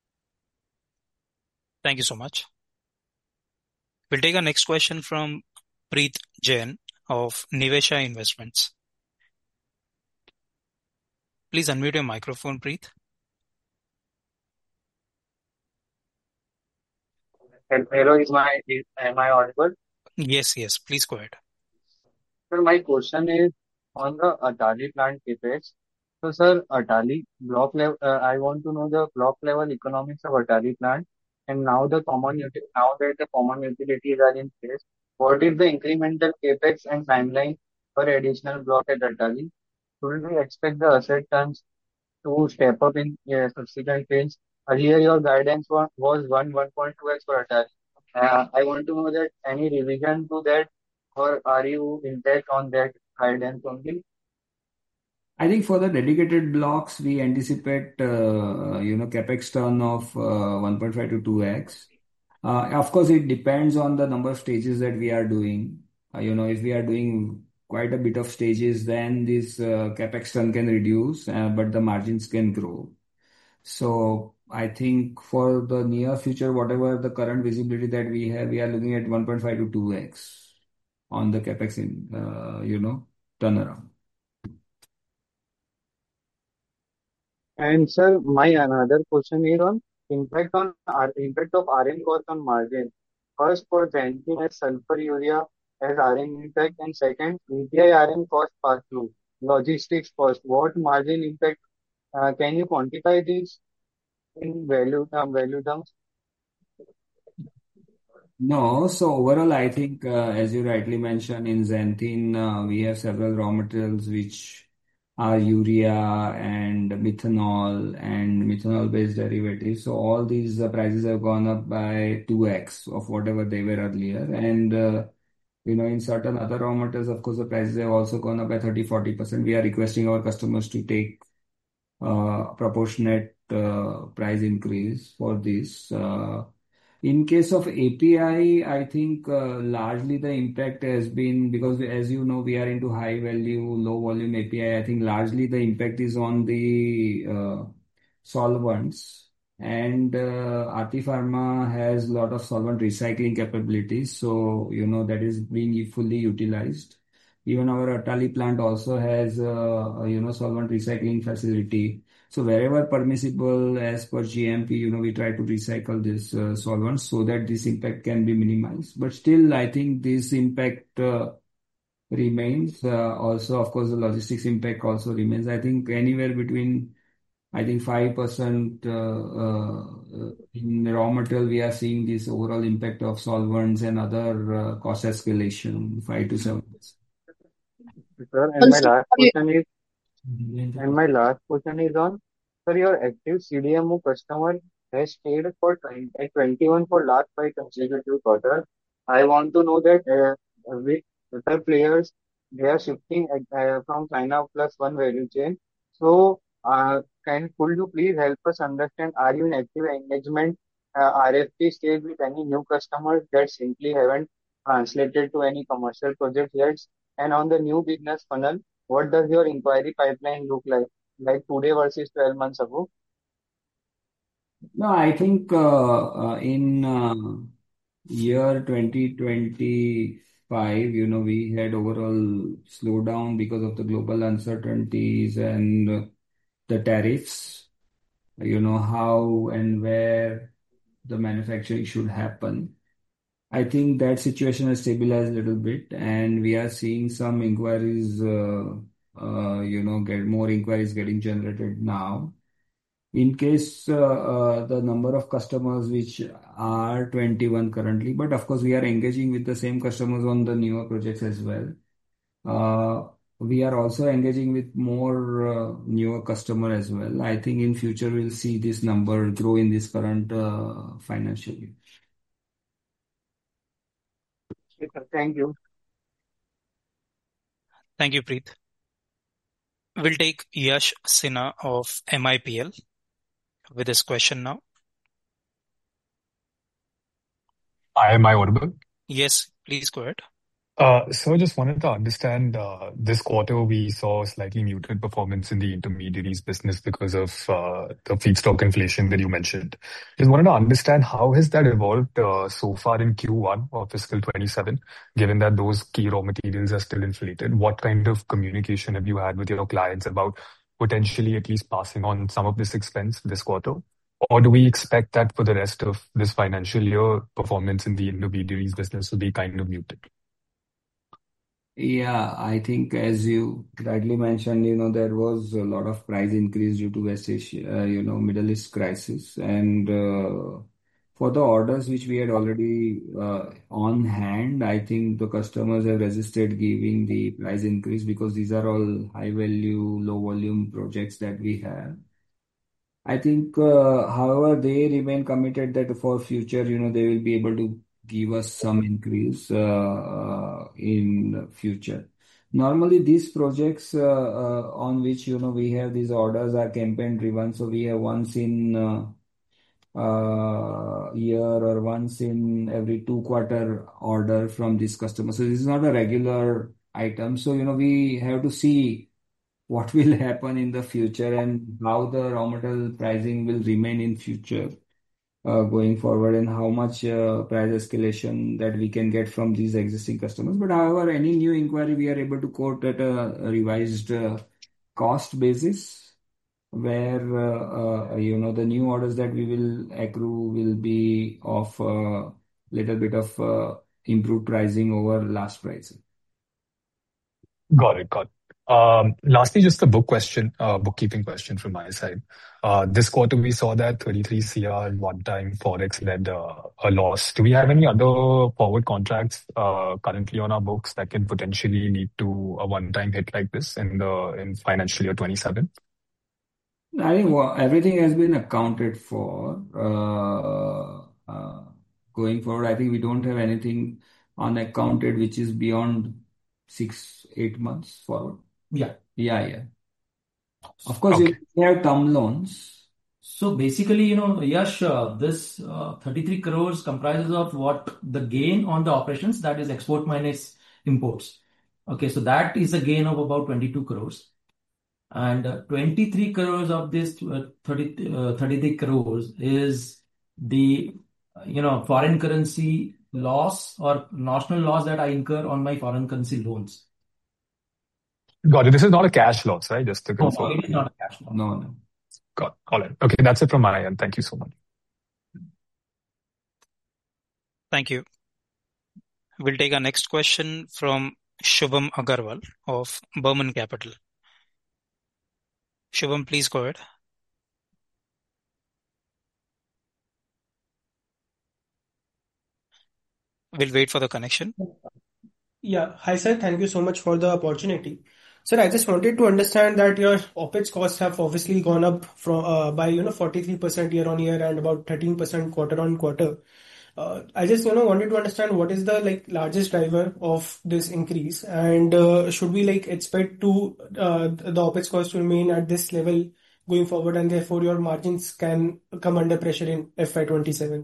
Thank you so much. We'll take our next question from Preet Jain of Nivesha Investments. Please unmute your microphone, Preet. Hello, am I audible? Yes, please go ahead. Sir, my question is on the Atali plant capex. So, sir, Atali block level, I want to know the block level economics of Atali plant. And now that the common utilities are in place, what is the incremental capex and timeline for additional block at Atali? Should we expect the asset turns to step up in subsequent phase Earlier, your guidance was 1.2x for Atari. I want to know that any revision to that, or are you intact on that guidance only? I think for the dedicated blocks, we anticipate, capex turn of 1.5 to 2x. Of course, it depends on the number of stages that we are doing. If we are doing quite a bit of stages, then this capex turn can reduce, but the margins can grow. So I think for the near future, whatever the current visibility that we have, we are looking at 1.5 to 2x on the capex turnaround. And sir, my another question is on impact of RM cost on margin. First, for Xanthine as sulfur urea as RM impact, and second, API RM cost pass through, logistics cost. What margin impact can you quantify this in value terms? No, so overall, I think, as you rightly mentioned, in xanthine, we have several raw materials which are urea and methanol-based derivatives. So all these prices have gone up by 2x of whatever they were earlier. And, in certain other raw materials, of course, the prices have also gone up by 30-40%. We are requesting our customers to take proportionate price increase for this. In case of API, I think largely the impact has been because, as you know, we are into high value, low volume API. I think largely the impact is on the solvents. And Aarti Pharma has a lot of solvent recycling capabilities. So, that is being fully utilized. Even our Atali plant also has, solvent recycling facility. So wherever permissible as per GMP, we try to recycle this solvents so that this impact can be minimized. But still, I think this impact remains. Also, of course, the logistics impact also remains. I think anywhere between, 5% in raw material, we are seeing this overall impact of solvents and other cost escalation, 5 to 7%. Sir, and my last question is on, sir, your active CDMO customer has stayed for 21 for last 5 consecutive quarters. I want to know that with other players, they are shifting from China plus one value chain. So, could you please help us understand, are you in active engagement, RFP stage with any new customers that simply haven't translated to any commercial project yet? And on the new business funnel, what does your inquiry pipeline look like today versus 12 months ago? No, I think in year 2025, we had overall slowdown because of the global uncertainties and the tariffs, how and where the manufacturing should happen. I think that situation has stabilized a little bit, and we are seeing some inquiries, get more inquiries getting generated now. In case the number of customers which are 21 currently, but of course we are engaging with the same customers on the newer projects as well. We are also engaging with more newer customer as well. I think in future we'll see this number grow in this current financial year. Thank you. Thank you, Preet. We'll take Yash Sinha of MIPL with his question now. Am I audible? Yes, please go ahead. So I just wanted to understand, this quarter we saw slightly muted performance in the intermediaries business because of the feedstock inflation that you mentioned. Just wanted to understand how has that evolved so far in Q1 of fiscal 27, given that those key raw materials are still inflated. What kind of communication have you had with your clients about potentially at least passing on some of this expense this quarter? Or do we expect that for the rest of this financial year, performance in the intermediaries business will be kind of muted? Yeah, I think as you rightly mentioned, there was a lot of price increase due to West Asia, Middle East crisis. And for the orders which we had already on hand, I think the customers have resisted giving the price increase because these are all high value, low volume projects that we have. I think, however, they remain committed that for future, they will be able to give us some increase in future. Normally, these projects on which we have these orders are campaign driven, so we have once in year or once in every 2 quarter order from this customer. So this is not a regular item. So we have to see what will happen in the future and how the raw material pricing will remain in future going forward, and how much price escalation that we can get from these existing customers. But however, any new inquiry we are able to quote at a revised cost basis, where the new orders that we will accrue will be of a little bit of improved pricing over last pricing. Got it. Got it. Lastly, just a bookkeeping question from my side. This quarter, we saw that 33 CR one-time Forex led a loss. Do we have any other forward contracts currently on our books that can potentially lead to a one-time hit like this in financial year 27? I think everything has been accounted for. Going forward, I think we don't have anything unaccounted which is beyond 6-8 months forward. Yeah. Yeah. Of course, Okay. we have term loans. So basically, Yash, this 33 crores comprises of what the gain on the operations, that is export minus imports. Okay, so that is a gain of about 22 crores. And 23 crores of this 33 crores is the foreign currency loss or notional loss that I incur on my foreign currency loans. Got it. This is not a cash loss, right? Just to No, confirm. it is not a cash loss. No. Got it. All right. Okay, that's it from my end. Thank you so much. Thank you. We'll take our next question from Shubham Agarwal of Burman Capital. Shubham, please go ahead. We'll wait for the connection. Yeah. Hi, sir. Thank you so much for the opportunity. Sir, I just wanted to understand that your OpEx costs have obviously gone up by 43% year on year and about 13% quarter on quarter. I just wanted to understand what is the largest driver of this increase, and should we expect the OpEx cost to remain at this level going forward, and therefore your margins can come under pressure in FY27?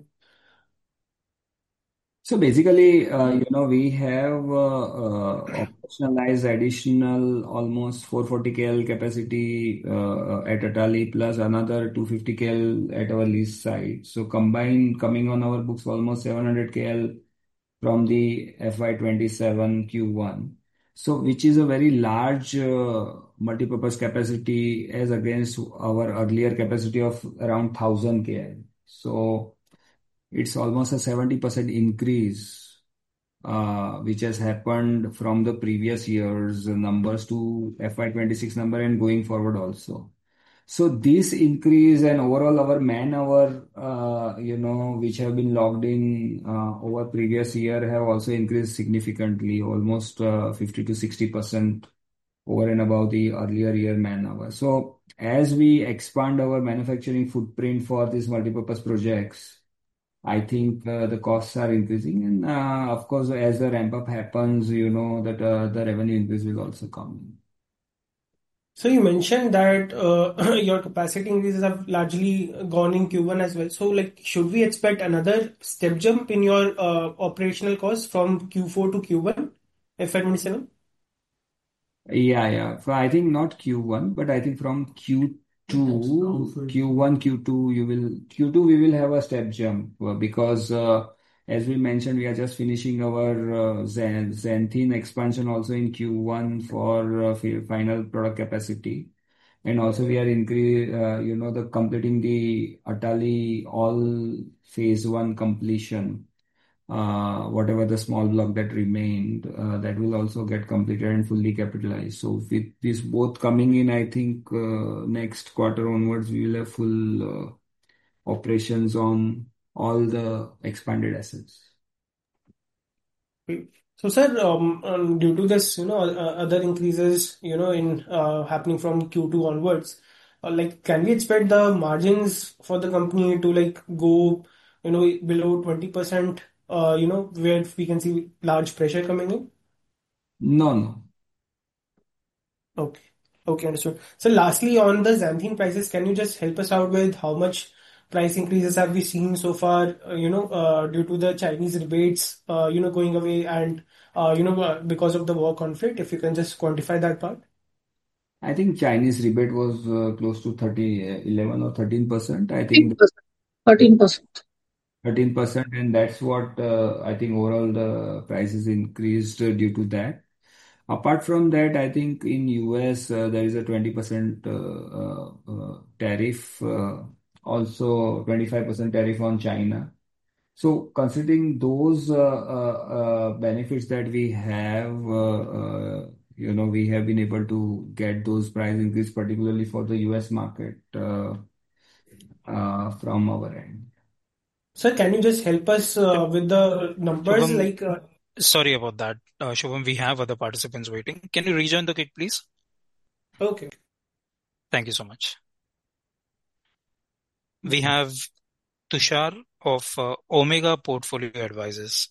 So basically, we have operationalized additional almost 440 KL capacity at Atali, plus another 250 KL at our lease site. So combined, coming on our books, almost 700 KL from the FY27 Q1. So which is a very large multipurpose capacity as against our earlier capacity of around 1000 KL. So it's almost a 70% increase, which has happened from the previous year's numbers to FY26 number and going forward also. So this increase and overall our man-hour, which have been logged in over previous year, have also increased significantly, almost 50 to 60% over and above the earlier year man-hour. So as we expand our manufacturing footprint for these multipurpose projects, I think the costs are increasing, and of course, as the ramp up happens, that the revenue increase will also come in. So you mentioned that your capacity increases have largely gone in Q1 as well. So should we expect another step jump in your operational costs from Q4 to Q1 FY27? Yeah. So I think not Q1, but I think from Q2, Q1, Q2 we will have a step jump because as we mentioned, we are just finishing our xanthine expansion also in Q1 for final product capacity. And also we are completing the Atali all phase 1 completion. Whatever the small block that remained, that will also get completed and fully capitalized. So with this both coming in, I think next quarter onwards, we will have full operations on all the expanded assets. So, sir, due to this, other increases, in happening from Q2 onwards, like, can we expect the margins for the company to like go, below 20%, where we can see large pressure coming in? No, no. Okay. Okay, understood. So lastly, on the xanthine prices, can you just help us out with how much price increases have we seen so far, due to the Chinese rebates, going away and, because of the war conflict, if you can just quantify that part? I think Chinese rebate was close to 11 or 13%. I think 13%. 13%, and that's what I think overall the prices increased due to that. Apart from that, I think in US there is a 20% tariff, also 25% tariff on China. So considering those benefits that we have, we have been able to get those price increase, particularly for the US market from our end. Sir, can you just help us with the numbers? Shubham, sorry about that. Shubham, we have other participants waiting. Can you rejoin the kit, please? Okay. Thank you so much. We have Tushar of Omega Portfolio Advisors.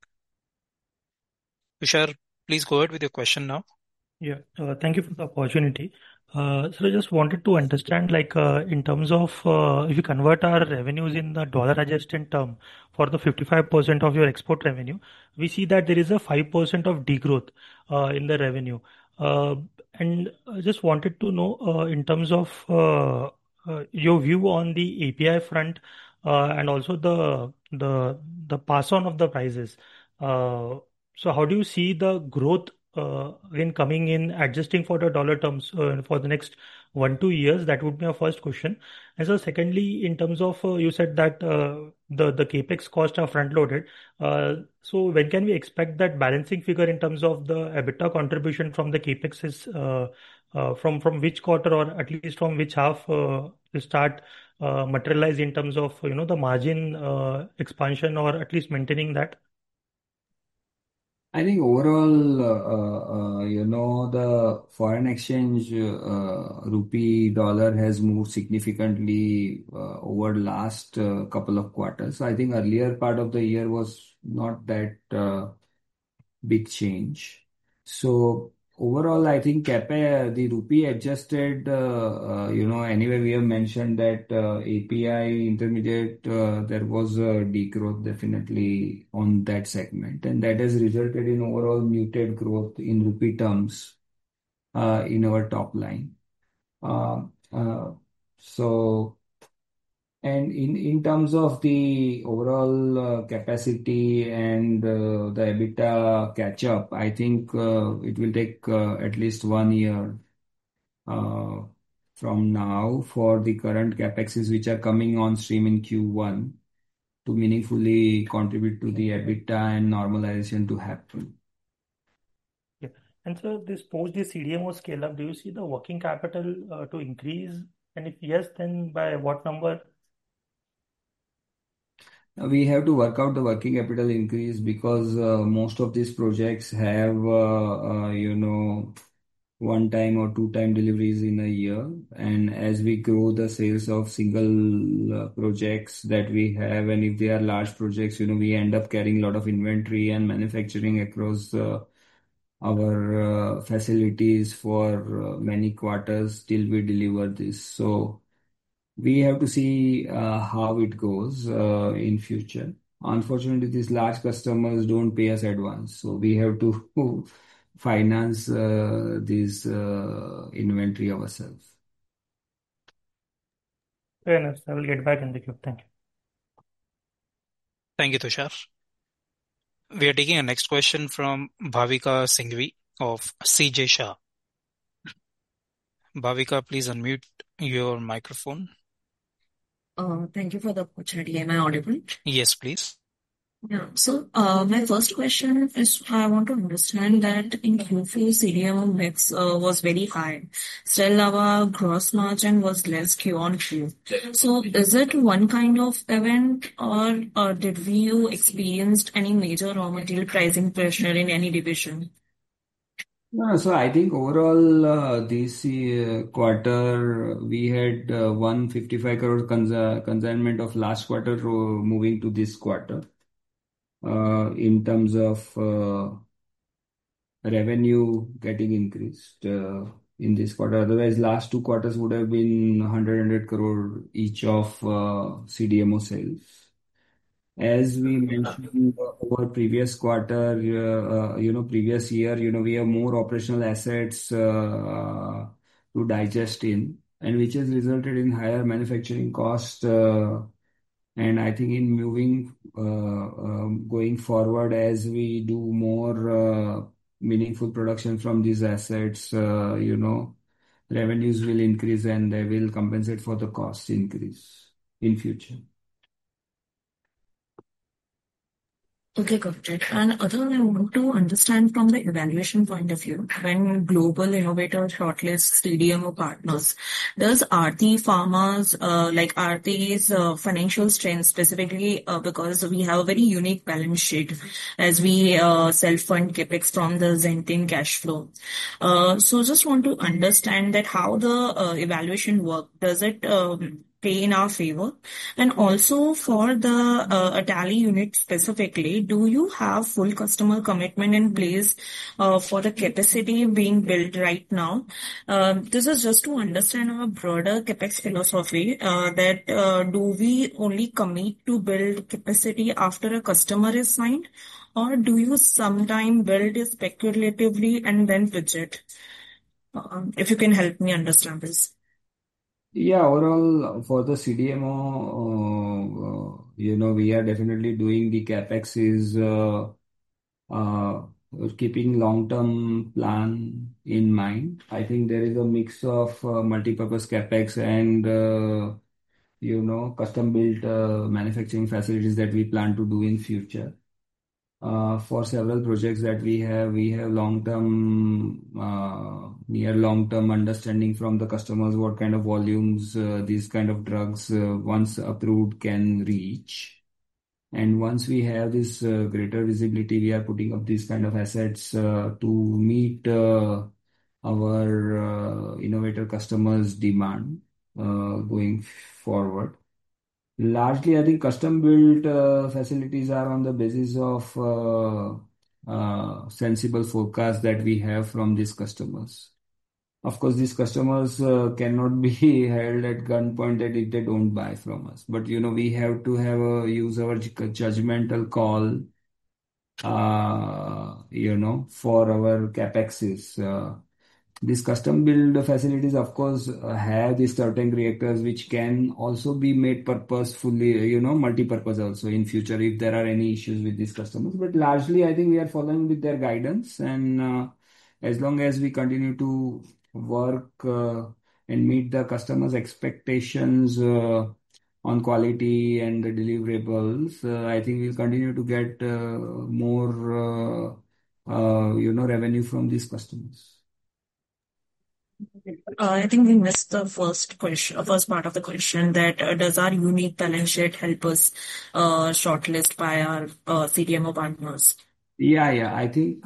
Tushar, please go ahead with your question now. Yeah, thank you for the opportunity. So I just wanted to understand, in terms of if you convert our revenues in the dollar-adjusted term for the 55% of your export revenue, we see that there is a 5% of degrowth in the revenue. And I just wanted to know, in terms of your view on the API front, and also the pass on of the prices. So how do you see the growth again coming in, adjusting for the dollar terms for the next 1-2 years? That would be my first question. And so secondly, in terms of you said that the capex costs are front loaded. So when can we expect that balancing figure in terms of the EBITDA contribution from the capex is from which quarter, or at least from which half to start materialize in terms of the margin expansion, or at least maintaining that? I think overall, the foreign exchange rupee dollar has moved significantly over the last couple of quarters. So I think earlier part of the year was not that big change. So overall, I think the rupee adjusted, anyway, we have mentioned that API intermediate, there was a degrowth definitely on that segment. And that has resulted in overall muted growth in rupee terms in our top line. And in terms of the overall capacity and the EBITDA catch up, I think it will take at least 1 year from now for the current capexes which are coming on stream in Q1 to meaningfully contribute to the EBITDA and normalization to happen. Yeah. And so this CDMO scale up, do you see the working capital to increase? And if yes, then by what number? We have to work out the working capital increase because most of these projects have, 1-time or 2-time deliveries in a year. And as we grow the sales of single projects that we have, and if they are large projects, we end up carrying a lot of inventory and manufacturing across our facilities for many quarters till we deliver this. So we have to see how it goes in future. Unfortunately, these large customers don't pay us advance, so we have to finance this inventory ourselves. Fair enough. I will get back in the queue. Thank you. Thank you, Tushar. We are taking a next question from Bhavika Singhvi of CJ Shah. Bhavika, please unmute your microphone. Thank you for the opportunity. Am I audible? Yes, please. Yeah. So, my first question is, I want to understand that in Q4, CDMO mix was very high. Still, our gross margin was less Q on Q. So, is it one kind of event, or did you experienced any major raw material pricing pressure in any division? No, so I think overall, this quarter, we had 155 crore consignment of last quarter moving to this quarter in terms of revenue getting increased in this quarter. Otherwise, last two quarters would have been 100 crore each of CDMO sales. As we mentioned over previous quarter, previous year, we have more operational assets to digest in, and which has resulted in higher manufacturing cost. And I think in moving going forward, as we do more meaningful production from these assets, revenues will increase and they will compensate for the cost increase in future. Okay, got it. And other, I want to understand from the evaluation point of view, when global innovator shortlist CDMO partners, does Aarti Pharma's, like Aarti's financial strength specifically, because we have a very unique balance sheet as we self-fund capex from the Zentin cash flow. So just want to understand that how the evaluation work. Does it pay in our favor? And also for the Atali unit specifically, do you have full customer commitment in place for the capacity being built right now? This is just to understand our broader capex philosophy, that do we only commit to build capacity after a customer is signed, or do you sometime build it speculatively and then pitch it? If you can help me understand this. Yeah, overall for the CDMO, we are definitely doing the capex is keeping long-term plan in mind. I think there is a mix of multipurpose capex and custom-built manufacturing facilities that we plan to do in future. For several projects that we have near long-term understanding from the customers what kind of volumes these kind of drugs once approved can reach. And once we have this greater visibility, we are putting up these kind of assets to meet our innovator customers' demand going forward. Largely, I think custom-built facilities are on the basis of sensible forecast that we have from these customers. Of course, these customers cannot be held at gunpoint that if they don't buy from us. But we have to use our judgmental call, for our capexes. These custom build facilities, of course, have these certain reactors which can also be made purposefully, multi-purpose also in future if there are any issues with these customers. But largely, I think we are following with their guidance, and as long as we continue to work and meet the customers' expectations on quality and the deliverables, I think we'll continue to get more, revenue from these customers. I think we missed the first part of the question, that does our unique balance sheet help us shortlist by our CDMO partners? Yeah. I think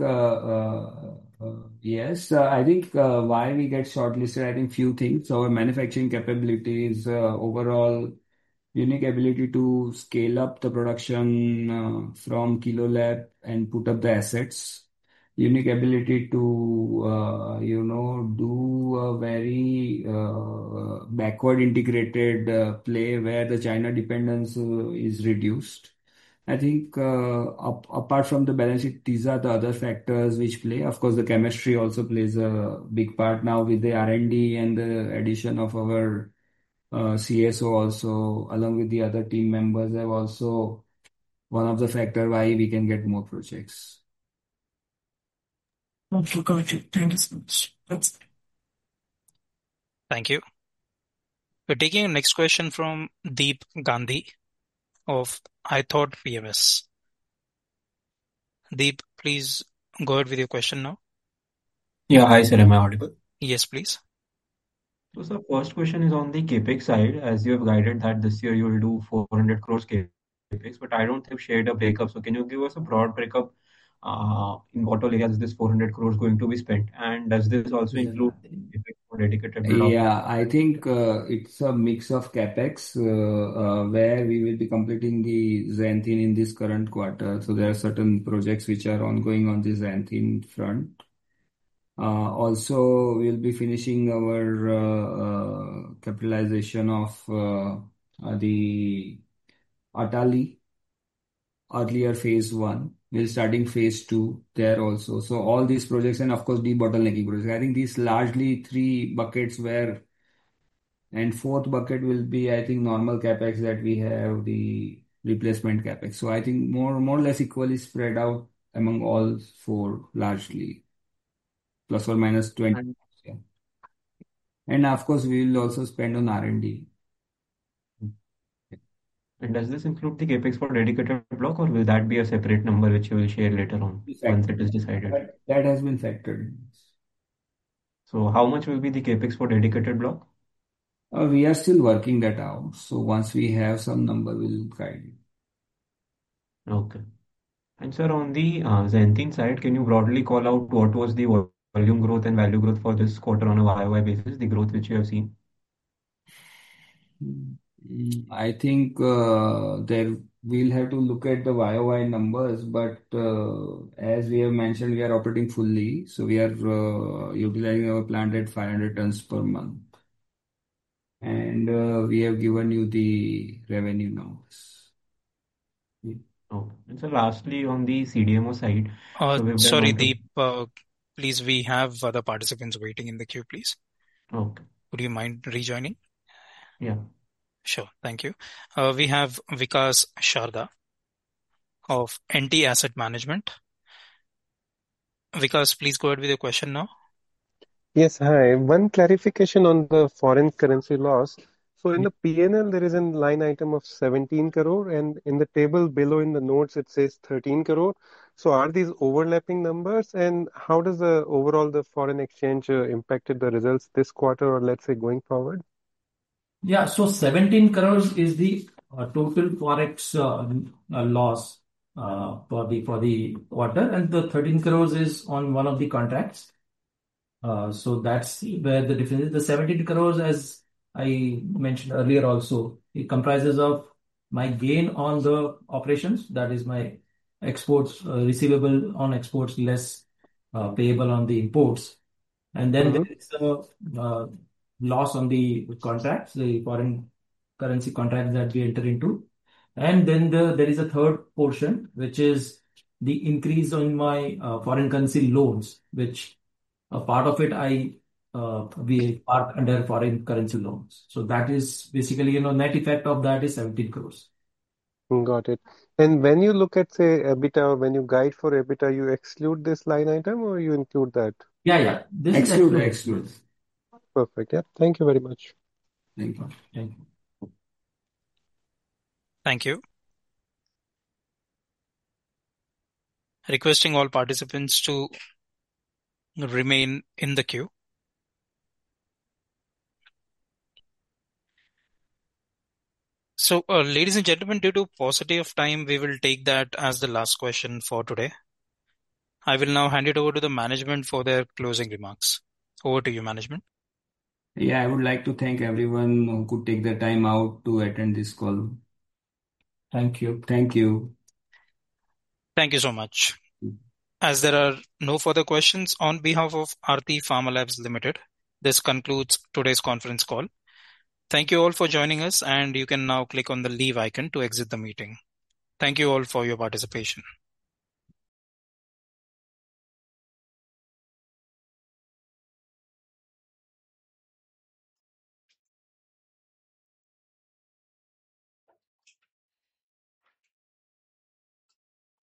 yes. I think why we get shortlisted, I think few things. Our manufacturing capabilities, overall unique ability to scale up the production from kilo lab and put up the assets. Unique ability to do a very backward integrated play where the China dependence is reduced. I think apart from the balance sheet, these are the other factors which play. Of course, the chemistry also plays a big part now with the R&D and the addition of our CSO also, along with the other team members, have also one of the factor why we can get more projects. Okay, got it. Thank you so much. That's Thank you. We're taking the next question from Deep Gandhi of iThought PMS. Deep, please go ahead with your question now. Yeah, hi sir, am I audible? Yes, please. So, sir, first question is on the capex side. As you have guided that this year you will do 400 crores capex, but I don't think you've shared a breakup. So, can you give us a broad breakup in what all areas is this 400 crores going to be spent? And does this also include CapEx for dedicated block? Yeah, I think it's a mix of CapEx where we will be completing the xanthine in this current quarter. So there are certain projects which are ongoing on the xanthine front. Also, we'll be finishing our capitalization of the Atali earlier phase 1. We're starting phase 2 there also. So all these projects and of course debottlenecking projects. I think these largely 3 buckets and 4th bucket will be, I think, normal capex that we have, the replacement capex. So I think more or less equally spread out among all 4 largely, plus or minus 20. Yeah. And of course we will also spend on R&D. And does this include the capex for dedicated block, or will that be a separate number which you will share later on once it is decided? That has been factored in. So how much will be the capex for dedicated block? We are still working that out. So once we have some number, we'll guide you. Okay. And sir, on the xanthine side, can you broadly call out what was the volume growth and value growth for this quarter on a YOY basis, the growth which you have seen? I think there we'll have to look at the YOY numbers, but as we have mentioned, we are operating fully. So we are utilizing our plant at 500 tons per month. And we have given you the revenue numbers. Oh, and so lastly, on the CDMO side, sorry, Deep, please, we have other participants waiting in the queue, please. Okay. Would you mind rejoining? Yeah. Sure, thank you. We have Vikas Sharda of NT Asset Management. Vikas, please go ahead with your question now. Yes, hi. One clarification on the foreign currency loss. So in the P&L, there is a line item of 17 crore, and in the table below in the notes, it says 13 crore. So are these overlapping numbers, and how does the foreign exchange impacted the results this quarter, or let's say going forward? Yeah, so 17 crores is the total forex loss for the quarter, and the 13 crores is on one of the contracts. So that's where the difference is. The 17 crores, as I mentioned earlier also, it comprises of my gain on the operations, that is my exports, receivable on exports less payable on the imports. And then there is a loss on the contracts, the foreign currency contracts that we enter into. And then there is a third portion, which is the increase on my foreign currency loans, which a part of it we park under foreign currency loans. So that is basically, net effect of that is 17 crores. Got it. And when you look at, say, EBITDA, or when you guide for EBITDA, you exclude this line item or you include that? Yeah. This exclude. Perfect. Yeah. Thank you very much. Thank you. Thank you. Requesting all participants to remain in the queue. So, ladies and gentlemen, due to paucity of time, we will take that as the last question for today. I will now hand it over to the management for their closing remarks. Over to you, management. Yeah, I would like to thank everyone who could take the time out to attend this call. Thank you. Thank you. Thank you so much. As there are no further questions, on behalf of Aarti Pharma Labs Limited, this concludes today's conference call. Thank you all for joining us, and you can now click on the leave icon to exit the meeting. Thank you all for your participation.